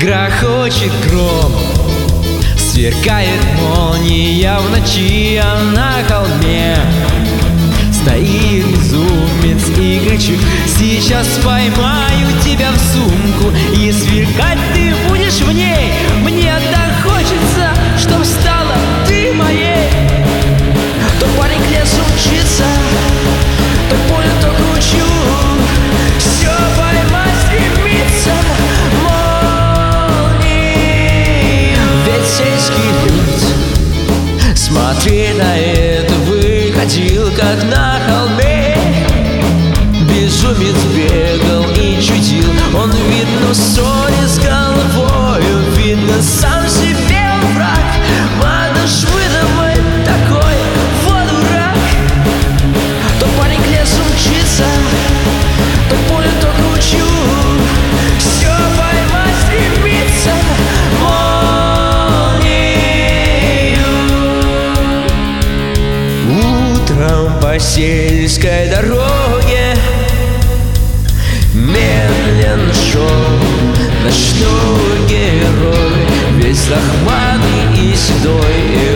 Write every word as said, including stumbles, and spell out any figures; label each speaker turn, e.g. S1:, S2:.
S1: Грохочет гром, сверкает молния в ночи, а на холме стоит безумец и кричит: сейчас поймаю тебя в сумку, и сверкать ты будешь в ней. Мне так хочется, чтоб стала ты моей. То парень к лесу мчится, то поле, то кручу, все поймать стремится молния. Ведь сельский люд, смотри на это, выходил как на холме. Безумец бегал и чудил, он, видно, в ссоре с головою, видно, сам себе он враг. Надо ж выдумать такой вот дурак. То парень к лесу мчится, то поле, то кручу, все поймать стремится молнию. Утром по сельской дороге медленно шел ночной герой, весь лохматый и седой.